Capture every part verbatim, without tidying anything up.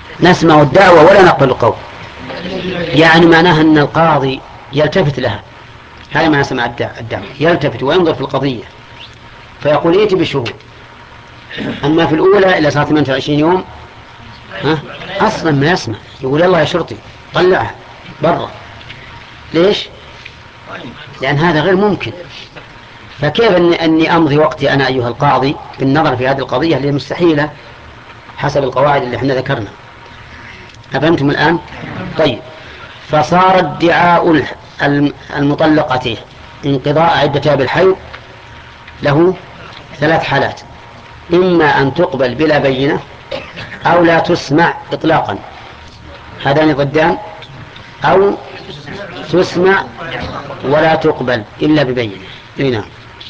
نسمع الدعوة ولا نقبل القول، يعني معناها أن القاضي يلتفت لها، هذا ما سمع الدعوة، يلتفت وينظر في القضية فيقول ائت بشهود. أما في الأولى إلى صار ثمانية وعشرين يوم ها؟ أصلا ما يسمع، يقول يلا يا شرطي طلعها برا. ليش؟ لأن هذا غير ممكن. فكيف أني, أني أمضي وقتي أنا أيها القاضي بالنظر في هذه القضية اللي مستحيلة حسب القواعد اللي احنا ذكرنا. أفهمتم الآن؟ طيب، فصار ادعاء المطلقة انقضاء عدتها بالحيض له ثلاث حالات: إما أن تقبل بلا بينة، أو لا تسمع إطلاقا، هذان ضدان، أو تسمع ولا تقبل إلا ببينة. نعم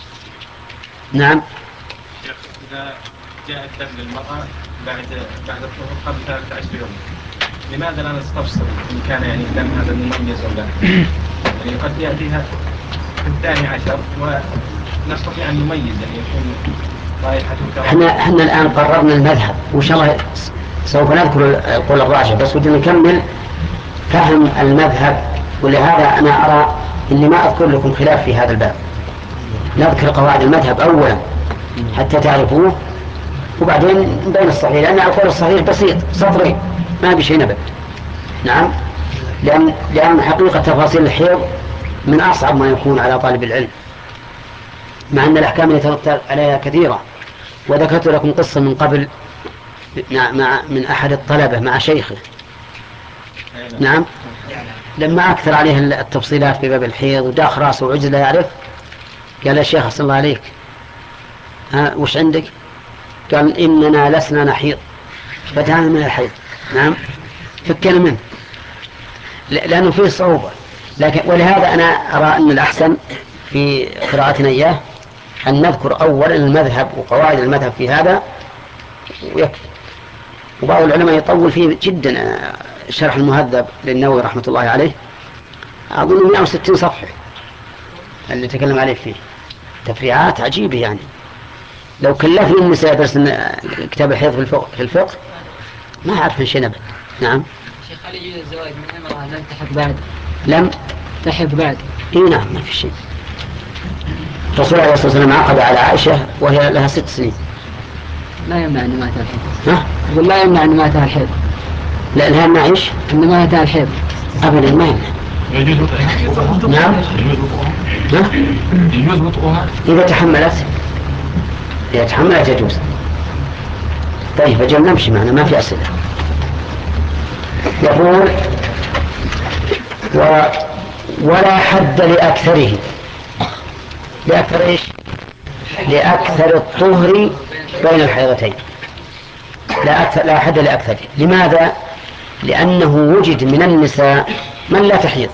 نعم. إذا جاء الدم للمرأة بعد بعد الطهور قبل ثلاثة عشر يوم، لماذا لا نستفسر إن كان يعني الدم هذا مميز أو لا؟ يعني قد يأتيها في الثاني عشر ونستطيع أن نميز، يعني يكون رائحته كرامة. احنا احنا الآن قررنا المذهب، وإن شاء الله سوف نذكر القول الراجح، بس ودنا نكمل فهم المذهب. ولهذا أنا أرى إني ما أذكر لكم خلاف في هذا الباب، نذكر قواعد المذهب أولا حتى تعرفوه، وبعدين بين الصحيح، لأن القول الصحيح بسيط سطرين ما بشيء نبت. نعم، لأن, لأن حقيقة تفاصيل الحيض من أصعب ما يكون على طالب العلم، مع أن الأحكام التي ترتب عليها كثيرة. وذكرت لكم قصة من قبل مع من أحد الطلبة مع شيخه، نعم، لما أكثر عليه التفصيلات في باب الحيض وداخ راسه وعجز لا يعرف، قال يا شيخ أحسن الله عليك، ها وش عندك؟ قال إننا لسنا نحيض بدأنا من الحيض. نعم، فكنا منه لأنه فيه صعوبة. لكن ولهذا أنا أرى أن الأحسن في قراءتنا إياه أن نذكر أولا المذهب وقواعد المذهب في هذا ويكفي. وبعض العلماء يطول فيه جدا، شرح المهذب للنووي رحمة الله عليه أظن مئة وستين صفحة اللي تكلم عليه فيه، تفريعات عجيبة. يعني لو كلفني النساء درس كتاب الحيض في الفقه, في الفقه ما أعرف شيء نبت. نعم شيخ، هل يجوز الزواج من امرأة لم تحب بعد؟ لم تحب بعد؟ إيه نعم، ما في شيء. الرسول عليه الصلاة والسلام عقد على عائشة وهي لها ست سنين. لا يمنع أن ماتها الحيض. ها؟ يقول لا يمنع أن ماتها الحيض. لا لها ما إيش؟ أن ماتها الحيض أبدا ما يمنع. نعم. يجوز وطئها إذا تحملت، إذا تحملت يجوز. طيب أجل نمشي معنا، ما في أسئلة. يقول و... ولا حد لأكثره. لأكثر إيش؟ لأكثر الطهر بين الحيضتين. لا, أكثر لا حد لأكثره. لماذا؟ لأنه وجد من النساء من لا تحيض،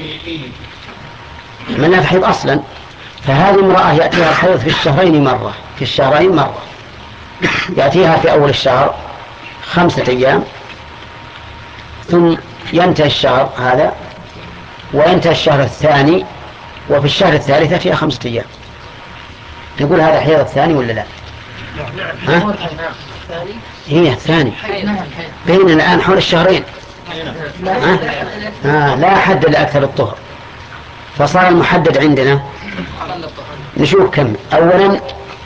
من لا تحيض أصلا. فهذه امرأة يأتيها الحيض في الشهرين مرة، في الشهرين مرة. يأتيها في أول الشهر خمسة أيام، ثم ينتهي الشهر هذا وينتهي الشهر الثاني، وفي الشهر الثالث فيها خمسة أيام. نقول هذا حيض الثاني ولا لا؟ ها؟ هي الثاني بين الآن حول الشهرين. ها؟ آه لا حد لأكثر الطهر. فصار المحدد عندنا نشوف كم. أولا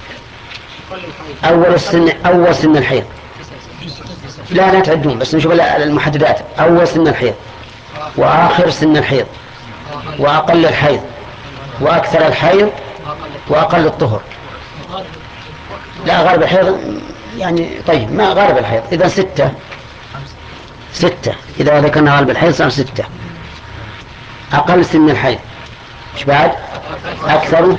أول السن، أول سن الحيض، لا لا تعدون بس نشوف المحددات. أول سن الحيض، وآخر سن الحيض، وأقل الحيض، وأكثر الحيض، وأقل الطهر. لا غالب الحيض يعني، طيب ما غالب الحيض إذا ستة ستة إذا ذكرنا غالب الحيض صار ستة. أقل سن الحيض إيش بعد؟ أكثر،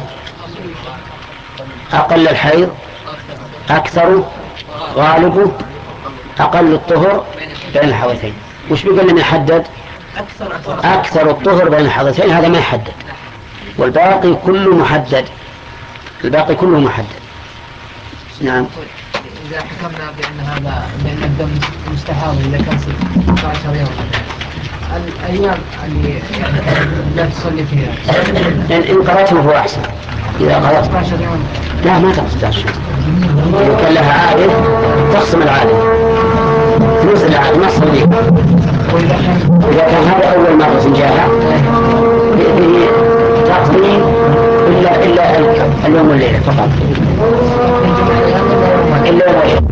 أقل الحيض، أكثر، غالب، أقل الطهر بين الحوثين. وش بيقول لنا يحدد؟ أكثر الطهر بين الحوثين، هذا ما يحدد، والباقي كله محدد، الباقي كله محدد. نعم. إذا حكمنا بأن هذا بأن الدم مستحاض إذا كان ستة عشر يوم، الأيام اللي لا تصلي فيها إن قرأته هو أحسن. إذا قرأت ستة عشر يوم لا ما تقصد عشر، إذا كان لها عادة تقسم العادة الفلوس اللي على النص دي. إذا كان هذا أول مرة جاءها به تقضي إلا إلا اليوم والليلة فقط، إلا والليلة.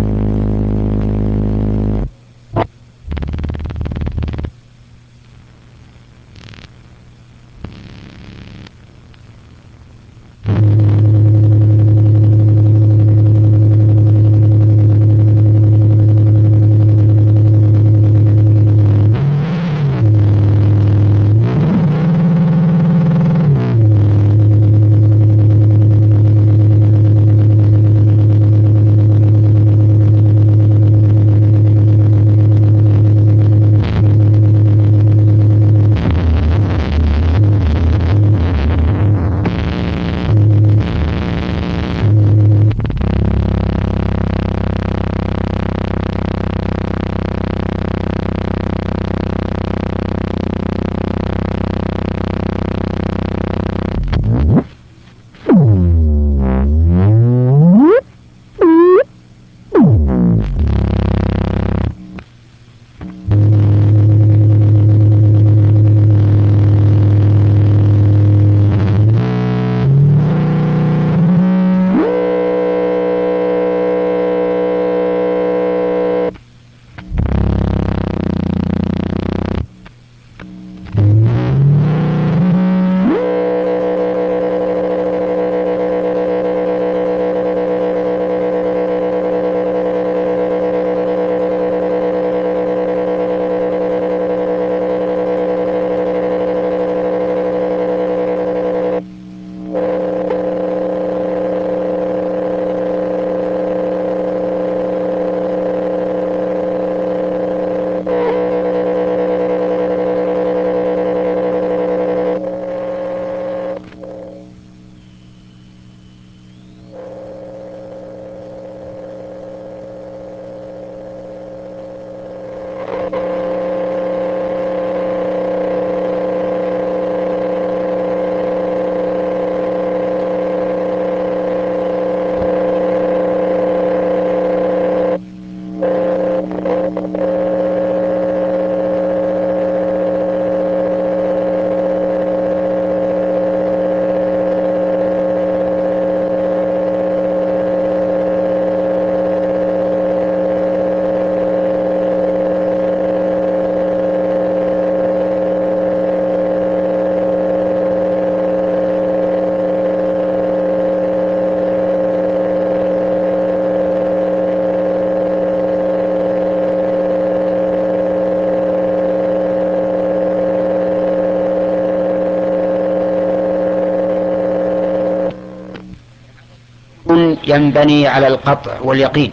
ينبني على القطع واليقين،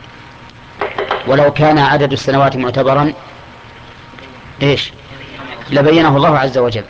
ولو كان عدد السنوات معتبرا ايش لبينه الله عز وجل.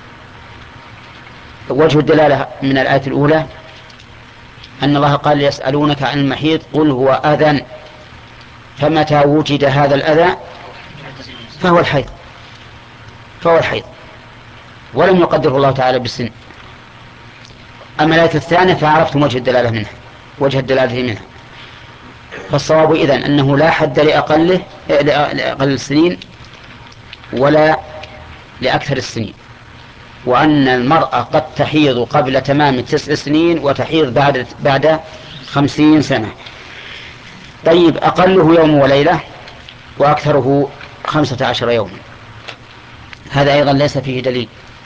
وجه الدلالة من الآية الأولى أن الله قال يسألونك عن المحيض قل هو أذى، فمتى وجد هذا الأذى فهو الحيض فهو الحيض ولم يقدره الله تعالى بالسن. أما الآية الثانية فعرفتم وجه الدلالة منها وجه الدلالة منها. فالصواب إذن أنه لا حد لأقله لأقل السنين ولا لأكثر السنين، وأن المرأة قد تحيض قبل تمام تسع سنين وتحيض بعد بعد خمسين سنة. طيب أقله يوم وليلة وأكثره خمسة عشر يوما، هذا أيضا ليس فيه دليل،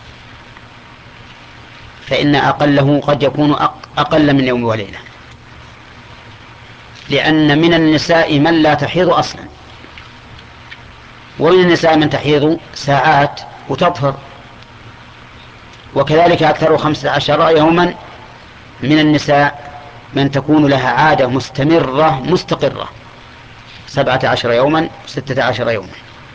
فإن أقله قد يكون أقل من يوم وليلة، لأن من النساء من لا تحيض أصلا، ومن النساء من تحيض ساعات وتطهر، وكذلك أكثر خمسة عشر يوما من النساء من تكون لها عادة مستمرة مستقرة سبعة عشر يوما ستة عشر يوما.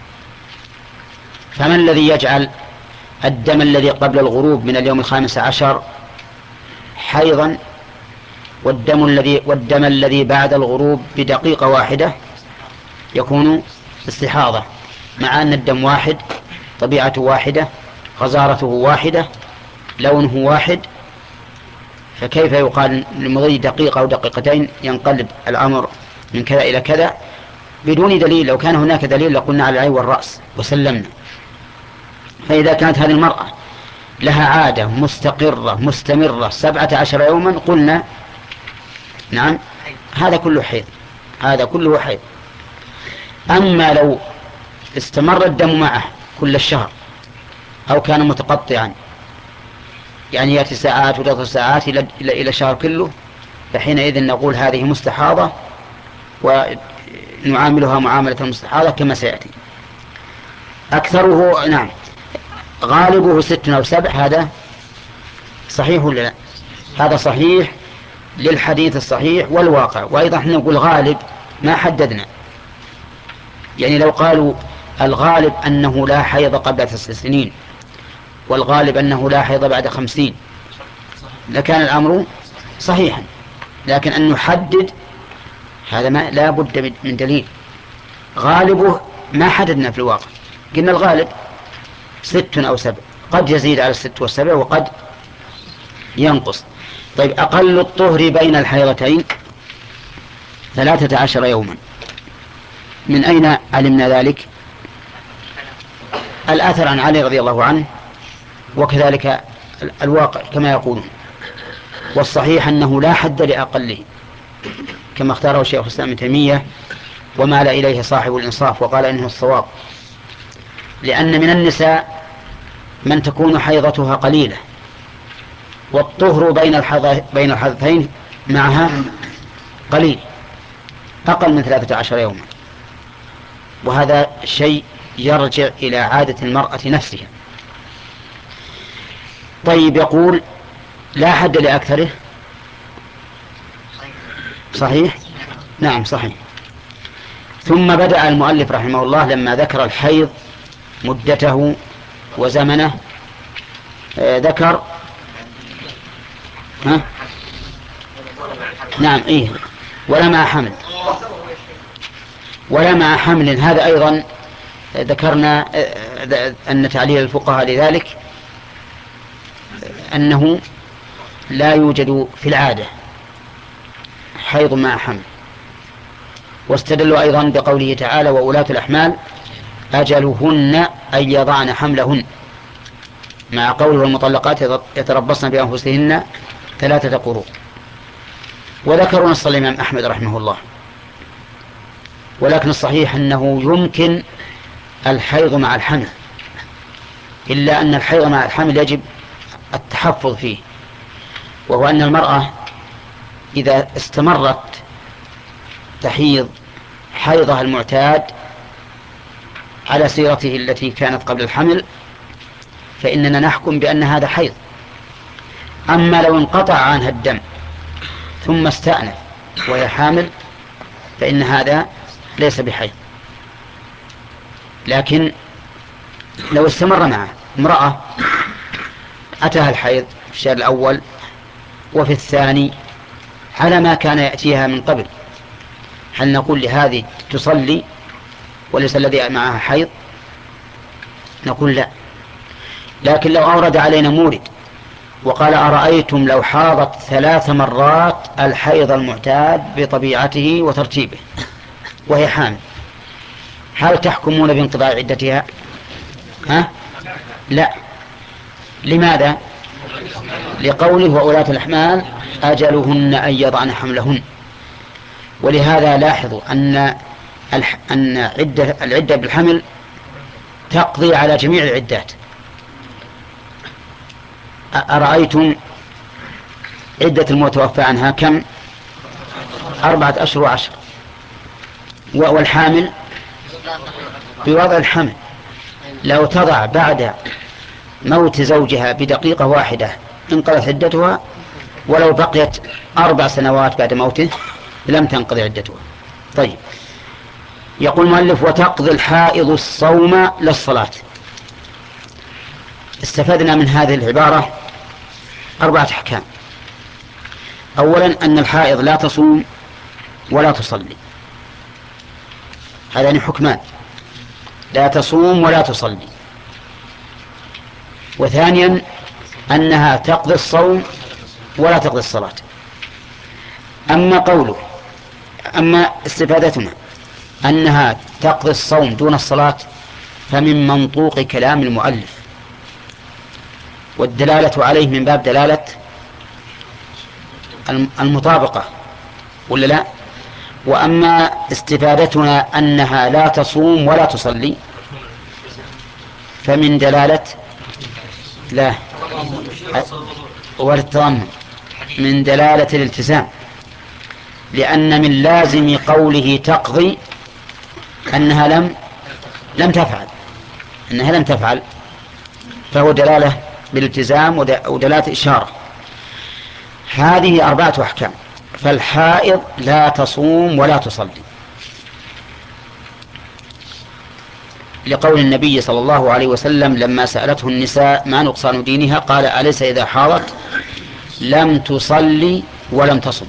فمن الذي يجعل الدم الذي قبل الغروب من اليوم الخامس عشر حيضا والدم الذي والدم الذي بعد الغروب بدقيقة واحدة يكون استحاضة، مع أن الدم واحد، طبيعته واحدة، غزارته واحدة، لونه واحد، فكيف يقال لمضي دقيقة أو دقيقتين ينقلب الأمر من كذا إلى كذا؟ بدون دليل. لو كان هناك دليل لقلنا على العين والرأس وسلمنا. فإذا كانت هذه المرأة لها عادة مستقرة مستمرة سبعة عشر يوما قلنا نعم هذا كله حيض، هذا كله حيض. أما لو استمر الدم معه كل الشهر أو كان متقطعا، يعني يأتي ساعات وثلاث ساعات إلى إلى شهر كله، فحينئذ نقول هذه مستحاضة ونعاملها معاملة المستحاضة كما سيأتي. أكثره نعم غالبه ست أو سبع، هذا صحيح ولا لا؟ هذا صحيح للحديث الصحيح والواقع. وأيضا احنا نقول غالب ما حددنا، يعني لو قالوا الغالب أنه لا حيض قبل تسع سنين والغالب أنه لا حيض بعد خمسين لكان الأمر صحيحا، لكن أن نحدد هذا ما لا بد من دليل. غالبه ما حددنا في الواقع، قلنا الغالب ست أو سبع، قد يزيد على الست والسبع وقد ينقص. طيب أقل الطهر بين الحيضتين ثلاثة عشر يوما. من أين علمنا ذلك؟ الآثر عن علي رضي الله عنه، وكذلك الواقع كما يقولون. والصحيح أنه لا حد لأقله كما اختاره الشيخ الإسلام ابن تيمية ومال إليه صاحب الإنصاف وقال إنه الصواب، لأن من النساء من تكون حيضتها قليلة والطهر بين بين الحيضتين معها قليل أقل من ثلاثة عشر يوما، وهذا شيء يرجع إلى عادة المرأة نفسها. طيب يقول لا حد لأكثره، صحيح؟ نعم صحيح. ثم بدأ المؤلف رحمه الله لما ذكر الحيض مدته وزمنه آه ذكر ها؟ نعم إيه ولا مع حمل، ولا مع حمل. هذا أيضا ذكرنا أن تعليل الفقهاء لذلك أنه لا يوجد في العادة حيض مع حمل. واستدلوا أيضا بقوله تعالى وأولاة الأحمال أجلهن أن يضعن حملهن، مع قوله المطلقات يتربصن بأنفسهن ثلاثة قروء. وذكروا نص الإمام أحمد رحمه الله، ولكن الصحيح أنه يمكن الحيض مع الحمل، إلا أن الحيض مع الحمل يجب التحفظ فيه، وهو أن المرأة إذا استمرت تحيض حيضها المعتاد على سيرته التي كانت قبل الحمل فإننا نحكم بأن هذا حيض. أما لو انقطع عنها الدم ثم استأنف وهي حامل فإن هذا ليس بحيض. لكن لو استمر معه امرأة أتاها الحيض في الشهر الأول وفي الثاني على ما كان يأتيها من قبل، هل نقول لهذه تصلي وليس الذي معها حيض؟ نقول لا. لكن لو أورد علينا مورد وقال أرأيتم لو حاضت ثلاث مرات الحيض المعتاد بطبيعته وترتيبه وهي حامل، هل تحكمون بانقضاء عدتها؟ ها؟ لا. لماذا؟ لقوله وأولاة الأحمال أجلهن أن يضعن حملهن. ولهذا لاحظوا أن أن عدة العدة بالحمل تقضي على جميع العدات. أرأيتم عدة المتوفى عنها كم؟ أربعة أشهر وعشر. والحامل بوضع الحمل لو تضع بعد موت زوجها بدقيقة واحدة انقضت عدتها، ولو بقيت أربع سنوات بعد موته لم تنقضي عدتها. طيب يقول المؤلف وتقضي الحائض الصوم للصلاة. استفدنا من هذه العبارة أربعة أحكام. أولا أن الحائض لا تصوم ولا تصلي، هذان حكمان، لا تصوم ولا تصلي. وثانيا أنها تقضي الصوم ولا تقضي الصلاة. أما قوله أما استفادتنا أنها تقضي الصوم دون الصلاة فمن منطوق كلام المؤلف، والدلالة عليه من باب دلالة المطابقة ولا لا؟ وأما استفادتنا أنها لا تصوم ولا تصلي فمن دلالة لا والتضمن، من دلالة الالتزام، لأن من لازم قوله تقضي أنها لم لم تفعل أنها لم تفعل فهو دلالة بالالتزام ودلالة إشارة. هذه أربعة أحكام. فالحائض لا تصوم ولا تصلي لقول النبي صلى الله عليه وسلم لما سألته النساء ما نقصان دينها قال أليس إذا حاضت لم تصلي ولم تصم.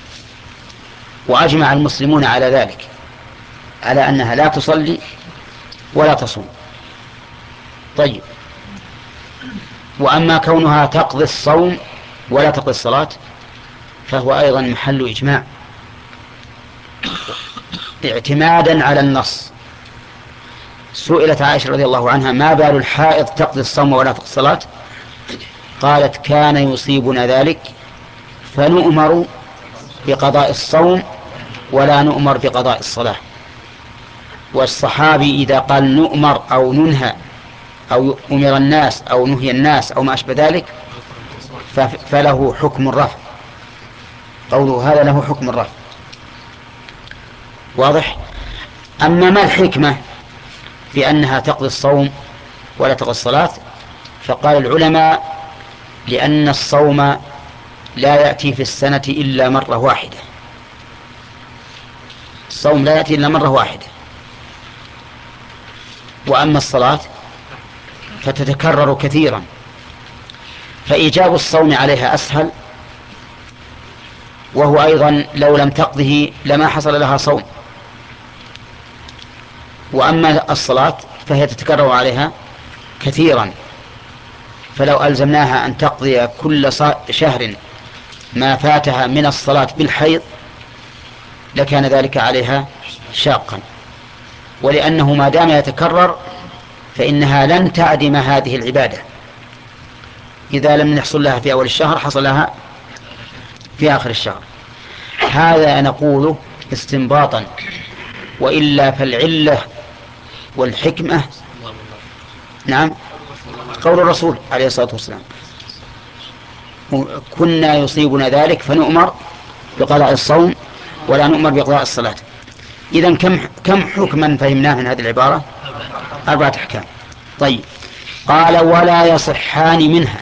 وأجمع المسلمون على ذلك، على أنها لا تصلي ولا تصوم. طيب، وأما كونها تقضي الصوم ولا تقضي الصلاة فهو أيضا محل إجماع اعتمادا على النص. سئلت عائشة رضي الله عنها ما بال الحائض تقضي الصوم ولا تقضي الصلاة؟ قالت كان يصيبنا ذلك فنؤمر بقضاء الصوم ولا نؤمر بقضاء الصلاة. والصحابي إذا قال نؤمر أو ننهى أو أمر الناس أو نهي الناس أو ما أشبه ذلك فله حكم الرفع، قوله هذا له حكم الرفع. واضح؟ أما ما الحكمة في أنها تقضي الصوم ولا تقضي الصلاة؟ فقال العلماء لأن الصوم لا يأتي في السنة إلا مرة واحدة، الصوم لا يأتي إلا مرة واحدة. وأما الصلاة فتتكرر كثيرا، فإيجاب الصوم عليها أسهل، وهو أيضا لو لم تقضه لما حصل لها صوم. وأما الصلاة فهي تتكرر عليها كثيرا، فلو ألزمناها أن تقضي كل شهر ما فاتها من الصلاة بالحيض لكان ذلك عليها شاقا. ولأنه ما دام يتكرر فإنها لن تعدم هذه العبادة، إذا لم يحصل لها في أول الشهر حصل لها في آخر الشهر. هذا نقوله استنباطا، وإلا فالعلة والحكمة نعم قول الرسول عليه الصلاة والسلام كنا يصيبنا ذلك فنؤمر بقضاء الصوم ولا نؤمر بقضاء الصلاة. إذن كم كم حكما فهمناه من هذه العبارة؟ أربعة أحكام. طيب، قال ولا يصحان منها.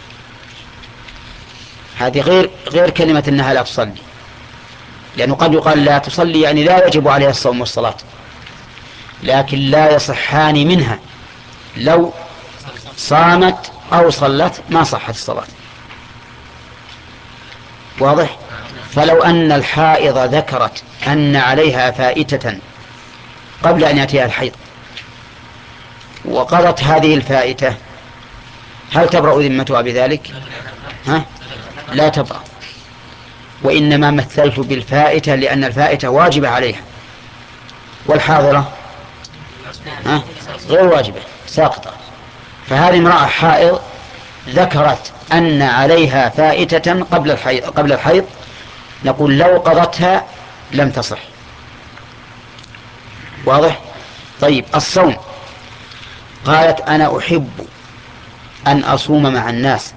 هذه غير غير كلمة أنها لا تصلي، لأنه قد يقال لا تصلي يعني لا يجب عليها الصوم والصلاة، لكن لا يصحان منها، لو صامت أو صلت ما صحت الصلاة. واضح؟ فلو أن الحائض ذكرت أن عليها فائتة قبل أن يأتيها الحيض وقضت هذه الفائتة هل تبرأ ذمتها بذلك؟ ها؟ لا تبرأ، وإنما مثلت بالفائتة لأن الفائتة واجبة عليها، والحاضرة ها؟ غير واجبة ساقطة. فهذه امرأة حائض ذكرت أن عليها فائتة قبل الحيض, قبل الحيض نقول لو قضتها لم تصح. واضح؟ طيب، الصوم قالت أنا أحب أن أصوم مع الناس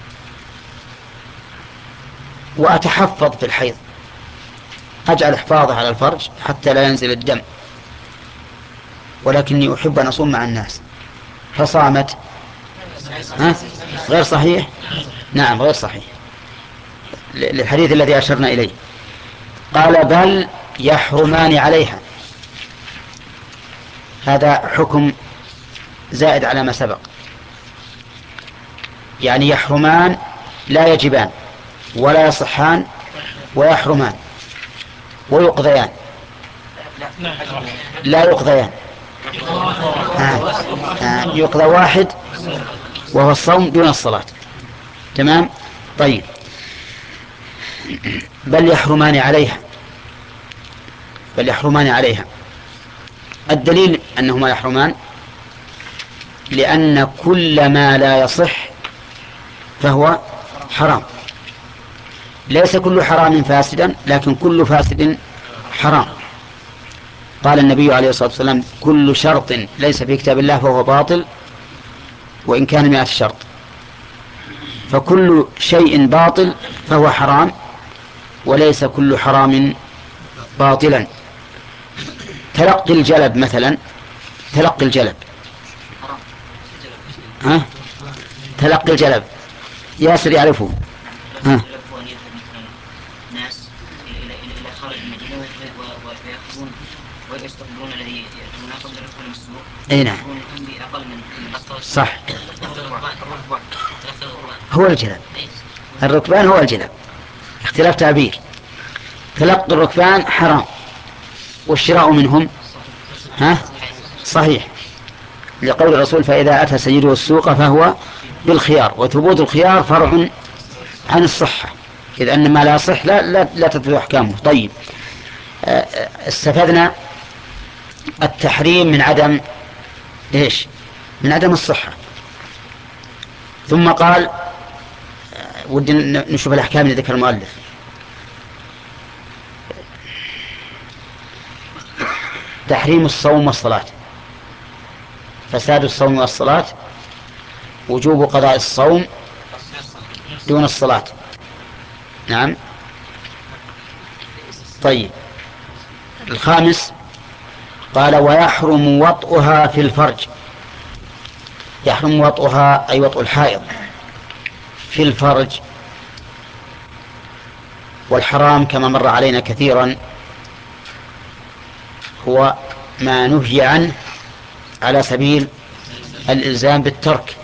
وأتحفظ في الحيض، أجعل حفاظة على الفرج حتى لا ينزل الدم، ولكني أحب أن أصوم مع الناس فصامت. ها؟ غير صحيح؟ نعم غير صحيح للحديث الذي أشرنا إليه. قال بل يحرمان عليها. هذا حكم زائد على ما سبق، يعني يحرمان لا يجبان ولا يصحان ويحرمان ويقضيان لا يقضيان. آه. آه. يقضى واحد وهو الصوم دون الصلاة. تمام؟ طيب، بل يحرمان عليها بل يحرمان عليها الدليل أنهما يحرمان لأن كل ما لا يصح فهو حرام. ليس كل حرام فاسدا، لكن كل فاسد حرام. قال النبي عليه الصلاة والسلام: كل شرط ليس في كتاب الله فهو باطل وإن كان مئة شرط. فكل شيء باطل فهو حرام، وليس كل حرام باطلا. تلقي الجلب مثلا، تلقي الجلب ها؟ تلقي الجلب ياسر يعرفه ها؟ ناس إلى إلى خارج المدينة ويأخذون ويستقبلون الذي يناقض يدخلون السوق. أي نعم بأقل من صح. هو الجلب، الركبان هو الجلب، اختلاف تعبير. تلقي الركبان حرام، والشراء منهم ها صحيح، لقول الرسول: فإذا أتى سيده السوق فهو بالخيار. وثبوت الخيار فرع عن الصحة، إذ أن ما لا يصح لا, لا, لا تثبت أحكامه. طيب، استفدنا التحريم من عدم إيش؟ من عدم الصحة. ثم قال، ودي نشوف الأحكام اللي ذكر المؤلف. تحريم الصوم والصلاة، فساد الصوم والصلاة، وجوب قضاء الصوم دون الصلاة. نعم. طيب، الخامس قال: ويحرم وطئها في الفرج. يحرم وطئها أي وطئ الحائض في الفرج. والحرام كما مر علينا كثيرا هو ما نهي عنه على سبيل الإلزام بالترك،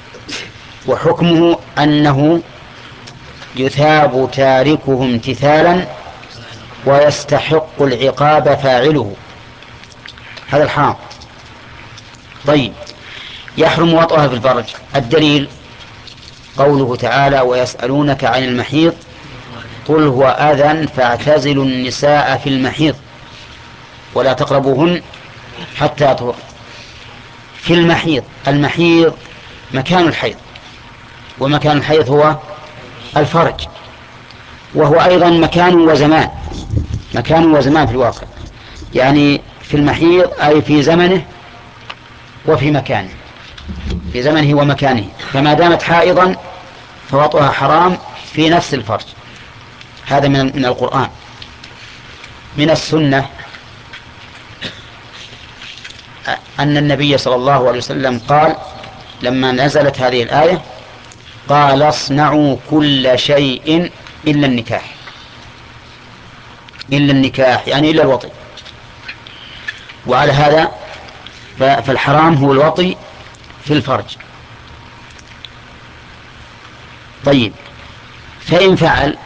وحكمه أنه يثاب تاركه امتثالا ويستحق العقاب فاعله. هذا الحرام. طيب، يحرم وطئها في الفرج. الدليل قوله تعالى: ويسألونك عن المحيض قل هو أذى فاعتزلوا النساء في المحيض ولا تقربوهن حتى يطهرن. في المحيض، المحيض مكان الحيض، ومكان الحيض هو الفرج، وهو أيضا مكان وزمان، مكان وزمان في الواقع، يعني في المحيض أي في زمنه وفي مكانه، في زمنه ومكانه. فما دامت حائضا فوطئها حرام في نفس الفرج. هذا من من القرآن. من السنة أن النبي صلى الله عليه وسلم قال لما نزلت هذه الآية: قال: اصنعوا كل شيء إلا النكاح. إلا النكاح يعني إلا الوطي. وعلى هذا فالحرام هو الوطي في الفرج. طيب، فإن فعل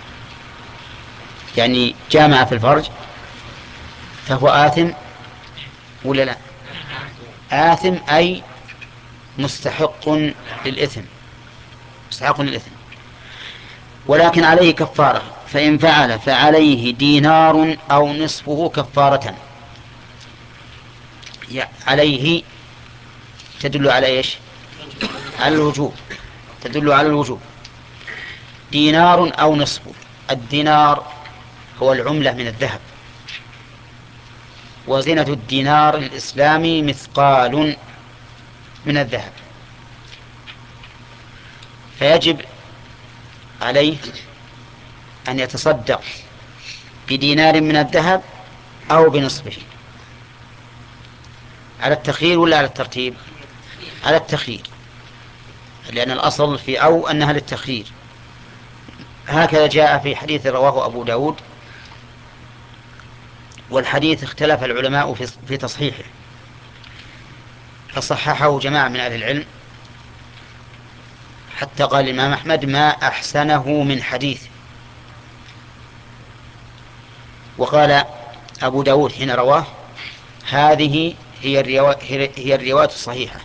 يعني جامع في الفرج فهو آثم ولا لا؟ آثم أي مستحق للإثم، مستحق للإثم، ولكن عليه كفارة. فإن فعل فعليه دينار أو نصفه كفارة. عليه تدل على إيش؟ على الوجوب، تدل على الوجوب. دينار أو نصفه. الدينار هو العملة من الذهب، وزنة الدينار الإسلامي مثقال من الذهب، فيجب عليه أن يتصدق بدينار من الذهب أو بنصفه. على التخيير ولا على الترتيب؟ على التخيير، لأن الأصل في أو أنها للتخيير. هكذا جاء في حديث رواه أبو داود، والحديث اختلف العلماء في تصحيحه، فصححه جماعة من أهل العلم، حتى قال الإمام أحمد: ما أحسنه من حديث. وقال أبو داود حين رواه: هذه هي الرواية, هي الرواية الصحيحة.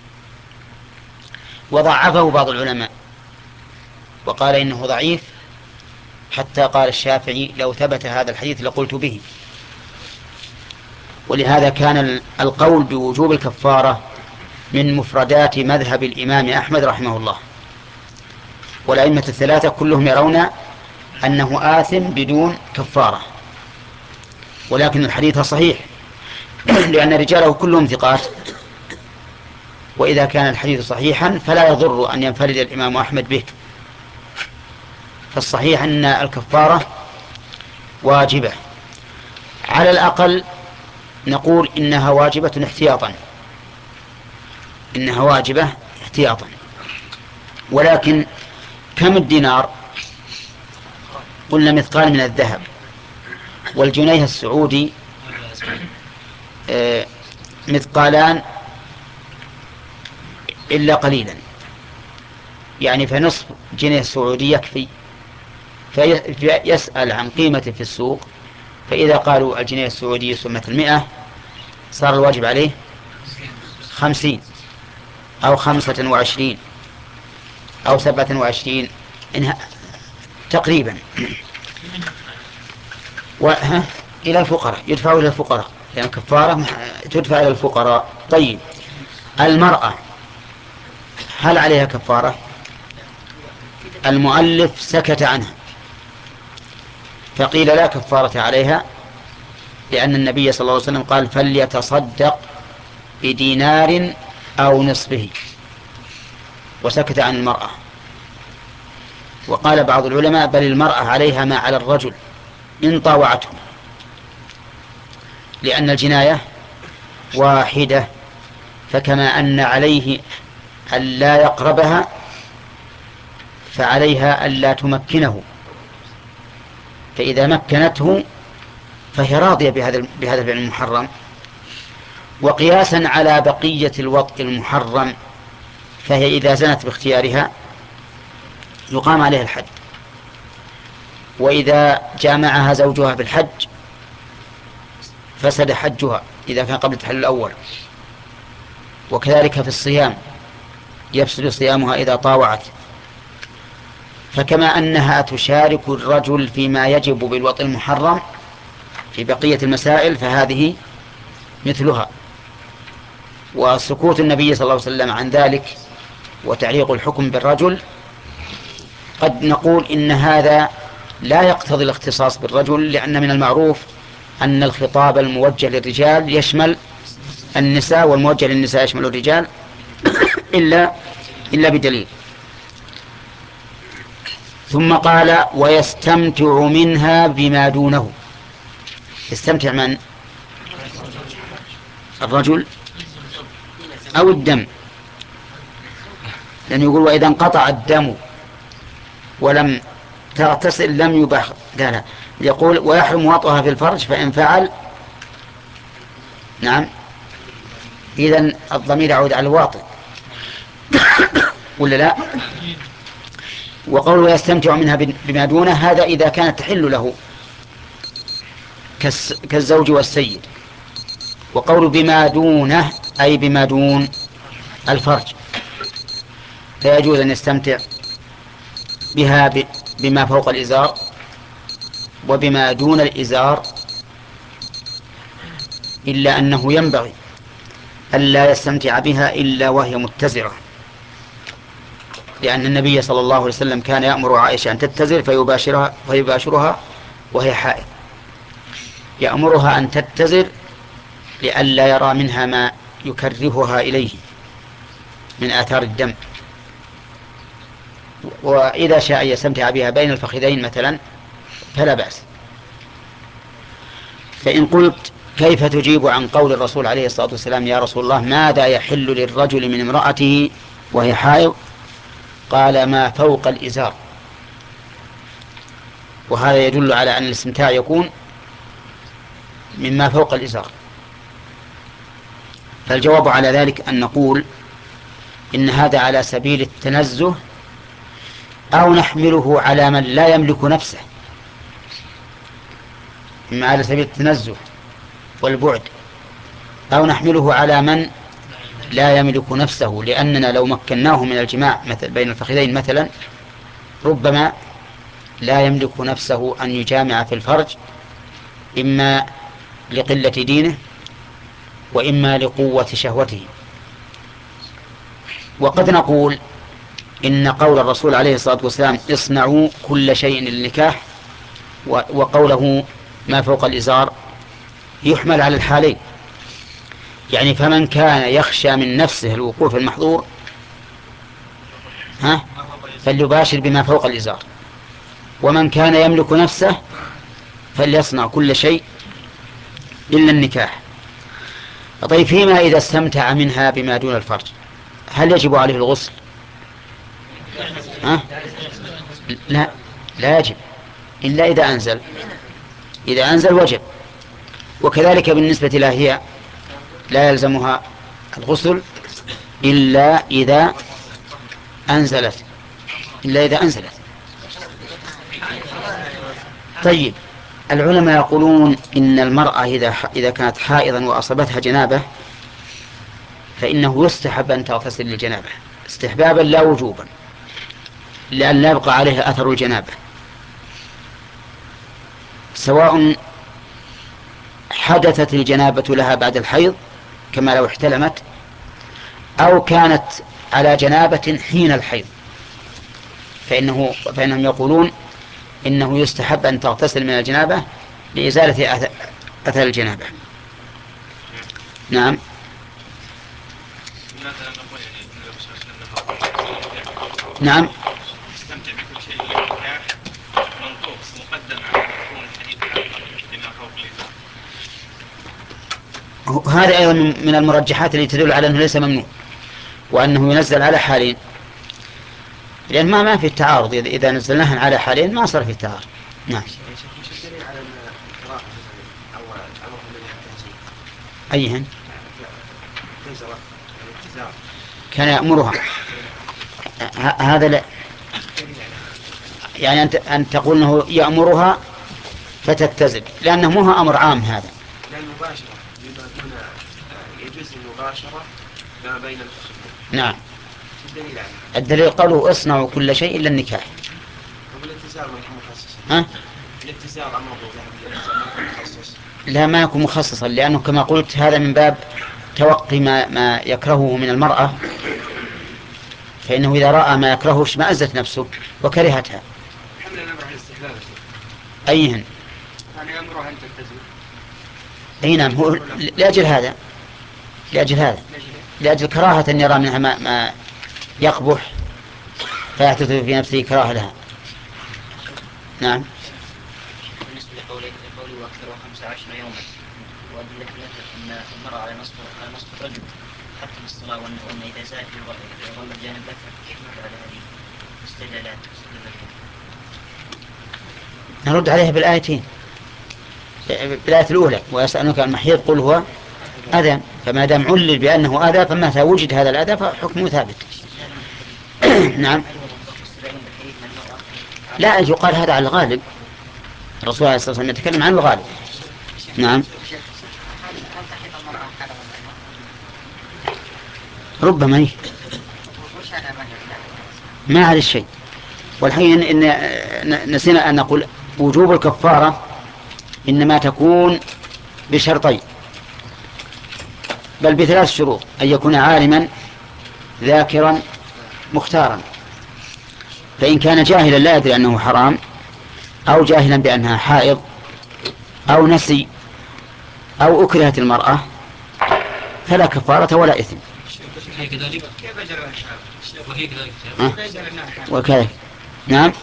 وضعفه بعض العلماء وقال إنه ضعيف، حتى قال الشافعي: لو ثبت هذا الحديث لقلت به. ولهذا كان القول بوجوب الكفارة من مفردات مذهب الإمام أحمد رحمه الله، والأئمة الثلاثة كلهم يرون أنه آثم بدون كفارة، ولكن الحديث صحيح لأن رجاله كلهم ثقات، وإذا كان الحديث صحيحا فلا يضر أن ينفرد الإمام أحمد به. فالصحيح أن الكفارة واجبة، على الأقل نقول إنها واجبة احتياطا، إنها واجبة احتياطا. ولكن كم الدينار؟ قلنا مثقال من الذهب، والجنيه السعودي آه مثقالان إلا قليلا، يعني فنصف جنيه سعودي يكفي. فيسأل عن قيمته في السوق، فإذا قالوا الجنيه السعودي يسوى مثل مئة، صار الواجب عليه خمسين أو خمسة وعشرين أو سبعة وعشرين إنها تقريبا، وها إلى الفقراء، يدفع إلى الفقراء، لأن يعني كفارة تدفع إلى الفقراء. طيب المرأة هل عليها كفارة؟ المؤلف سكت عنها فقيل لا كفارة عليها، لأن النبي صلى الله عليه وسلم قال فليتصدق بدينار أو نصفه، وسكت عن المرأة. وقال بعض العلماء بل المرأة عليها ما على الرجل إن طاوعته، لأن الجناية واحدة، فكما أن عليه ألا يقربها فعليها ألا تمكنه، فإذا مكنته فهي راضية بهذا بهذا الفعل المحرم. وقياسا على بقية الوطء المحرم، فهي إذا زنت باختيارها يقام عليها الحد، وإذا جامعها زوجها في الحج فسد حجها إذا كان قبل التحلل الأول. وكذلك في الصيام يفسد صيامها إذا طاوعت. فكما أنها تشارك الرجل فيما يجب بالوطء المحرم في بقية المسائل، فهذه مثلها. وسكوت النبي صلى الله عليه وسلم عن ذلك وتعليق الحكم بالرجل قد نقول إن هذا لا يقتضي الاختصاص بالرجل، لأن من المعروف أن الخطاب الموجه للرجال يشمل النساء، والموجه للنساء يشمل الرجال إلا إلا بدليل. ثم قال ويستمتع منها بما دونه. يستمتع من؟ الرجل أو الدم، لأنه يقول وإذا انقطع الدم ولم تغتسل لم يباح. لا لا، يقول ويحرم وطئها في الفرج فإن فعل. نعم، إذن الضمير يعود على الواطئ ولا لا؟ وقوله يستمتع منها بما دونه هذا إذا كانت تحل له كالزوج والسيد. وقوله بما دونه أي بما دون الفرج، فيجوز أن يستمتع بها بما فوق الإزار وبما دون الإزار، إلا أنه ينبغي ألا يستمتع بها إلا وهي متزرة، لأن النبي صلى الله عليه وسلم كان يأمر عائشة أن تتزر فيباشرها, فيباشرها وهي حائض، يأمرها أن تتزر لئلا يرى منها ما يكرهها إليه من آثار الدم. وإذا شاء يستمتع بها بين الفخذين مثلا فلا بأس. فإن قلت كيف تجيب عن قول الرسول عليه الصلاة والسلام يا رسول الله ماذا يحل للرجل من امرأته وهي حائض؟ قال ما فوق الإزار. وهذا يدل على أن الاستمتاع يكون مما فوق الإزار. فالجواب على ذلك أن نقول إن هذا على سبيل التنزه، أو نحمله على من لا يملك نفسه، إما على سبيل التنزه والبعد، أو نحمله على من لا يملك نفسه، لأننا لو مكناه من الجماع مثل بين الفخذين مثلا ربما لا يملك نفسه أن يجامع في الفرج، إما لقلة دينه وإما لقوة شهوته. وقد نقول إن قول الرسول عليه الصلاة والسلام اصنعوا كل شيء للنكاح وقوله ما فوق الإزار يحمل على الحالين، يعني فمن كان يخشى من نفسه الوقوع في المحظور ها فليباشر بما فوق الإزار، ومن كان يملك نفسه فليصنع كل شيء إلا النكاح. طيب فيما إذا استمتع منها بما دون الفرج هل يجب عليه الغسل؟ ها؟ لا لا يجب إلا إذا أنزل، إذا أنزل وجب. وكذلك بالنسبة لها هي لا يلزمها الغسل إلا إذا أنزلت إلا إذا أنزلت. طيب العلماء يقولون إن المرأة إذا إذا كانت حائضا وأصابتها جنابة فإنه يستحب أن تغتسل للجنابة استحبابا لا وجوبا، لأن لا يبقى عليها أثر الجنابة، سواء حدثت الجنابة لها بعد الحيض كما لو احتلمت، أو كانت على جنابة حين الحيض، فإنه فإنهم يقولون إنه يستحب أن تغتسل من الجنابة لإزالة أثر الجنابة. نعم. نعم. استمتع بكل شيء للنكاح منطوق مقدم على مفهوم الحديث الآخر بما فوق الإزار. هذا أيضا من المرجحات التي تدل على أنه ليس ممنوع وأنه ينزل على حالين، لأن ما ما في التعارض، إذا نزلناها على حالين ما صار في التعارض. نعم. أيهن كان يأمرها هذا لا يعني أنت أن تقول أنه يأمرها فتتزل، لأنه مو أمر عام هذا. لا المباشرة بما دون يجوز المباشرة ما بين الخصومين. نعم. الدليل قالوا اصنعوا كل شيء إلا النكاح. والاتزار ما يكون مخصصا. ها؟ الاتزار أمر ما يكون مخصص. لا ما يكون مخصصا، لأنه كما قلت هذا من باب توقي ما, ما يكرهه من المرأة، فإنه إذا رأى ما يكرهه اشمأزت نفسه وكرهتها. حمل الأمر على الاستحلال. أيهن؟ يعني أمرها أن تلتزم. أي نعم، هو لأجل هذا لأجل هذا لأجل كراهة أن يرى منها ما, ما يقبح فيحدث في نفسه كراهة لها. نعم. بالنسبة لقولي قولي وأكثر خمسة عشر يوما، وأدلة أن المرأة على نصف على نصف الرجل حتى في الصلاة، وأن إذا زاد يظل الجانب الأكثر. كيف نرد على هذه استدلالات؟ نرد عليها بالآيتين، بالآية الأولى ويسألونك عن المحيض قل هو أذى، فما دام علل بأنه أذى فمتى وجد هذا الأذى فحكمه ثابت. نعم. لا يقال هذا على الغالب، الرسول عليه الصلاة والسلام يتكلم عن الغالب. نعم. ربما هي ما على الشيء. والحين إن نسينا أن نقول وجوب الكفارة إنما تكون بشرطين، بل بثلاث شروط: أن يكون عالما ذاكرا مختارا، فإن كان جاهلا لا يدري أنه حرام، أو جاهلا بأنها حائض، أو نسي، أو أكرهت المرأة، فلا كفارة ولا إثم. وكذلك. نعم.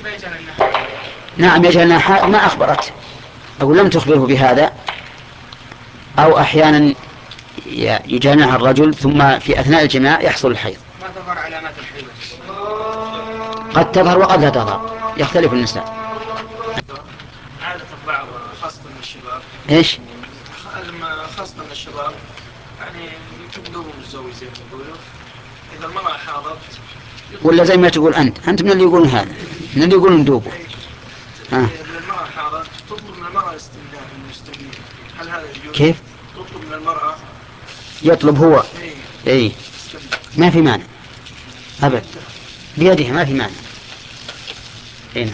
نعم يجعل أنها حائض ما أخبرت، أقول لم تخبره بهذا، أو أحيانا يجامعها الرجل ثم في أثناء الجماع يحصل الحيض. ما تظهر علامات الحيض؟ قد تظهر وقد لا تظهر، يختلف النساء. عادة بعض خاصة من الشباب. إيش؟ خاصة من الشباب يعني يكذبون الزوج زي ما يقولوا، إذا المرأة حاضت ولا زي ما تقول أنت أنت من اللي يقولون هذا، من اللي يقولون دوبه. إذا المرأة حاضت تطلب من المرأة استمناء المستمنين، هل هذا يجوز؟ كيف؟ تطلب من المرأة يطلب هو. إيه ما في مانع أبد، بيده ما في مانع. هنا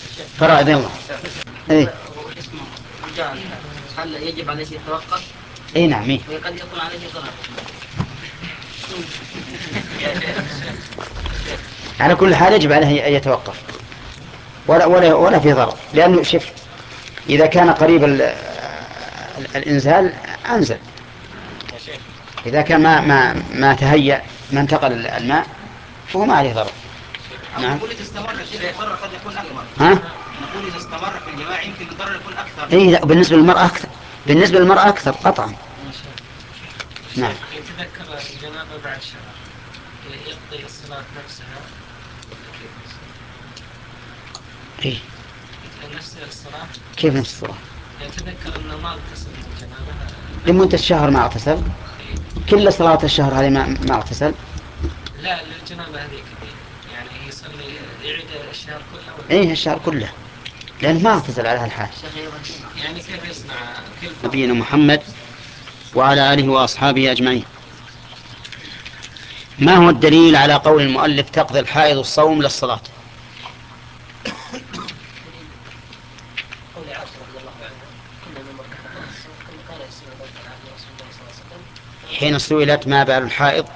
فرائض يوم. إيه هل يجب عليه يتوقف اي نعم إيه. وقد يكون عليه ضرر. على كل حال يجب عليه أن يتوقف ولا, ولا, ولا في ضرر، لأنه شف إذا كان قريب ال ال الإنزال أنزل، إذا كان ما, ما, ما تهيأ ما انتقل الماء فهو ما عليه ضرر. نعم. نقول إذا استمر الضرر قد يكون أكبر. ها؟ نقول إذا استمر في الجماع يمكن الضرر يكون أكثر. إيه لا، بالنسبة للمرأة أكثر، بالنسبة للمرأة أكثر قطعا. نعم. يتذكر الجنابة بعد شهر يقضي الصلاة نفسها. إيه؟ نفس الصلاة. كيف نفس الصلاة؟ يتذكر أنه ما اغتسل من الجنابة لمدة الشهر ما اغتسل؟ كل صلاة الشهر هذه ما, ما اغتسل؟ لا، للجنابة هذه يعني يصلي يعيد الشهر كله. إيه الشهر كله، لأنه ما اغتسل على هالحال. يعني كيف يصنع؟ نبينا محمد وعلى آله وأصحابه أجمعين. ما هو الدليل على قول المؤلف تقضي الحائض الصوم للصلاة؟ قول عائشة رضي الله عنها كنا نمر بفضل الصوم كان يصير ذلك على عهد رسول الله صلى الله عليه وسلم. حين سئلت ما بال الحائض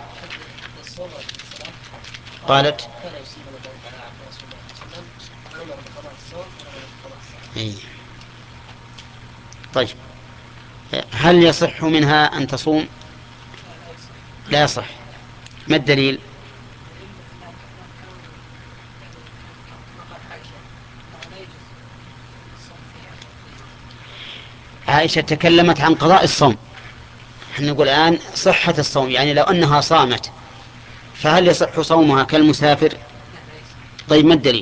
قالت كان يصيبنا ذلك على عهد رسول الله صلى الله عليه وسلم ونمر بقضاء الصوم ونمر بقضاء الصلاة. إيه. طيب هل يصح منها أن تصوم؟ لا يصح. ما الدليل؟ عائشة تكلمت عن قضاء الصوم، نقول الآن صحة الصوم، يعني لو أنها صامت فهل يصح صومها كالمسافر؟ طيب ما الدليل؟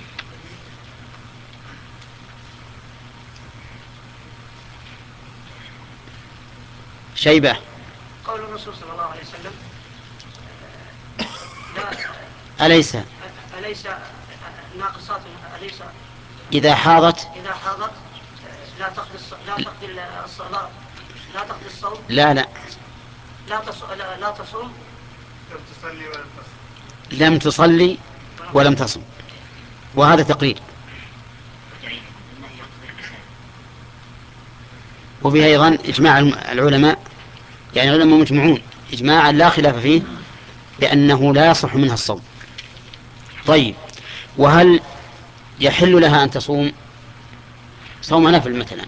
شيبة. قول الرسول صلى الله عليه وسلم لا أليس أليس ناقصات أليس إذا حاضت إذا حاضت لا تقضي لا تقضي الصلاة لا تقضي الصوم لا لا لا تصوم لا, لا تصوم لم تصلي ولم تصوم لم تصلي ولم تصم، وهذا تقرير. وفيه أيضا إجماع العلماء، يعني العلماء مجمعون إجماعا لا خلاف فيه بأنه لا يصح منها الصوم. طيب وهل يحل لها أن تصوم صوم نفل مثلا؟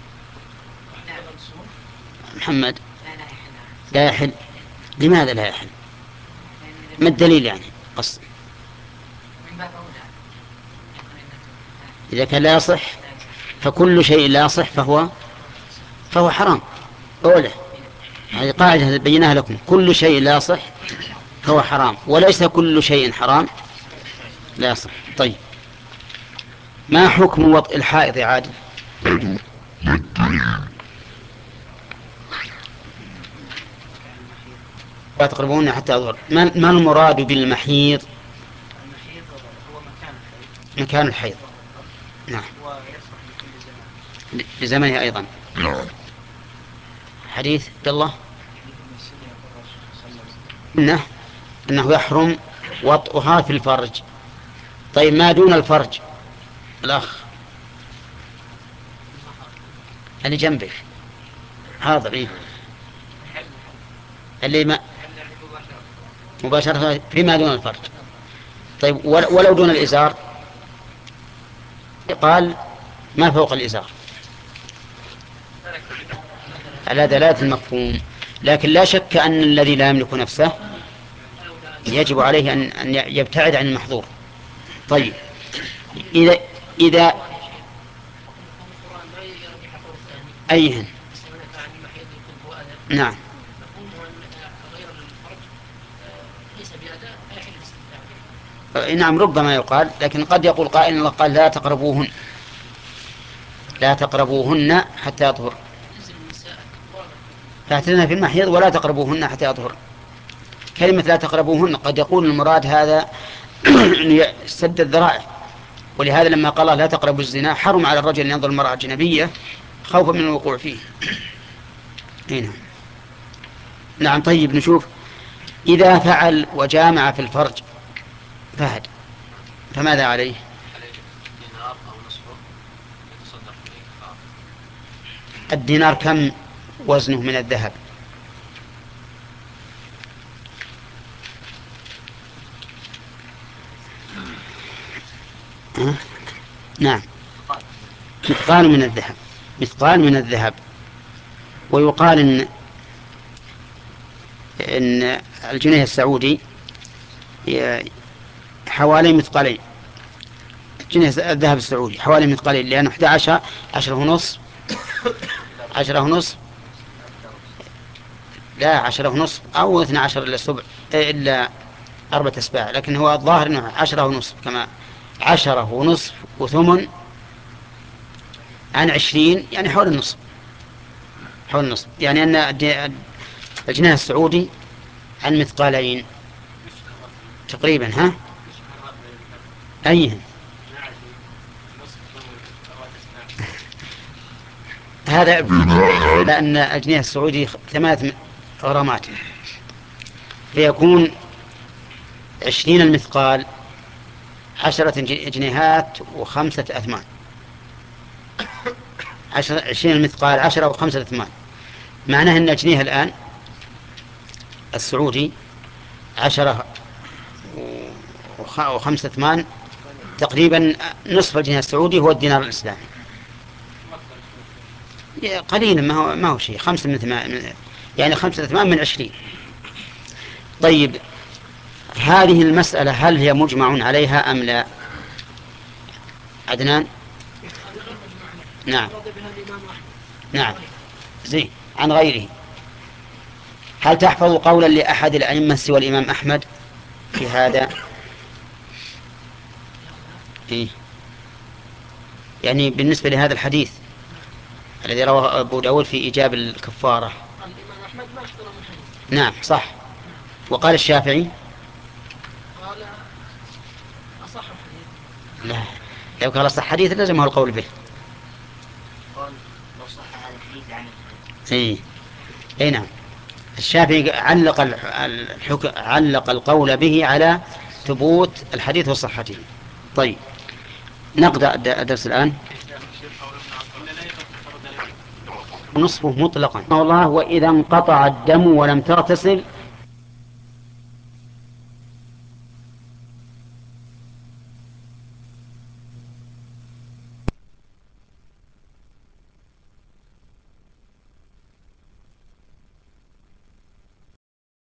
محمد لا يحل. لماذا لا يحل؟ ما الدليل يعني قصد؟ إذا كان لا يصح فكل شيء لا يصح فهو فهو حرام. أوله هذه قاعدة بيناها لكم، كل شيء لا يصح فهو حرام، وليس كل شيء حرام لا يصح. طيب ما حكم وطئ الحائض عادل؟ لا تقربون حتى أظهر. ما المراد بالمحيض؟ المحيض هو مكان الحيض. مكان الحيض. نعم. ويصلح لكل زمان. لزمنه أيضا. حديث عبد الله إنه إنه يحرم وطئها في الفرج. طيب ما دون الفرج الأخ اللي جنبك حاضر إيه؟ اللي ما مباشرة فيما دون الفرج. طيب ولو دون الإزار؟ قال ما فوق الإزار على دلالة المفهوم، لكن لا شك أن الذي لا يملك نفسه يجب عليه أن أن يبتعد عن المحظور. طيب إذا إذا أيهن نعم نعم ربما يقال، لكن قد يقول قائل الله قال لا تقربوهن لا تقربوهن حتى يطهر، فاعتزلنا في المحيض ولا تقربوهن حتى يطهر. كلمة لا تقربوهن قد يقول المراد هذا سد الذرائع، ولهذا لما قال الله لا تقربوا الزنا حرم على الرجل أن ينظر المرأة أجنبية خوفا من الوقوع فيه. هنا. نعم. طيب نشوف إذا فعل وجامع في الفرج فهد فماذا عليه؟ دينار أو نصفه يتصدق به كفارة. الدينار كم وزنه من الذهب. أه؟ نعم، مثقال من الذهب، مثقال من الذهب. ويقال إن إن الجنيه السعودي حوالي مثقالين، الجنيه الذهب السعودي حوالي مثقالين، لأنه أحد عشر عشرة ونصف عشرة ونصف لا عشرة ونصف أو اثنى عشر إلا سبع إلا أربعة أسباع، لكن هو الظاهر أنه عشرة ونصف، كما عشرة ونصف وثمن عن عشرين، يعني حول النصف، حول النصف، يعني أن الجنيه السعودي عن مثقالين تقريبا. ها أيهم هذا؟ لأن الجنيه السعودي ثمانية غرامات، فيكون عشرين المثقال عشرة جنيهات وخمسة أثمان، عشر عشرين المثقال عشرة وخمسة أثمان، معناه أن الجنيه الآن السعودي عشرة وخمسة أثمان، تقريبا نصف الجنيه السعودي هو الدينار الإسلامي، قليلا، ما هو ما هو شيء، خمسة من ثمان، يعني خمسة أثمان من عشرين. طيب، هذه المسألة هل هي مجمع عليها أم لا؟ عدنان. نعم نعم زين، عن غيره. هل تحفظ قولا لأحد الأئمة سوى الإمام أحمد في هذا؟ إيه؟ يعني بالنسبة لهذا الحديث الذي رواه أبو داود في إيجاب الكفارة. الإمام أحمد ما احترم الحديث. نعم صح. وقال الشافعي قال أصح الحديث. لا، لو قال صح حديث لازمه القول به. قال لو صح هذا الحديث عن اي اي نعم. الشافعي علق الحكم، علق القول به على ثبوت الحديث وصحته. طيب، نقرأ الدرس الآن. نصفه مطلقا الله، وإذا انقطع الدم ولم تغتسل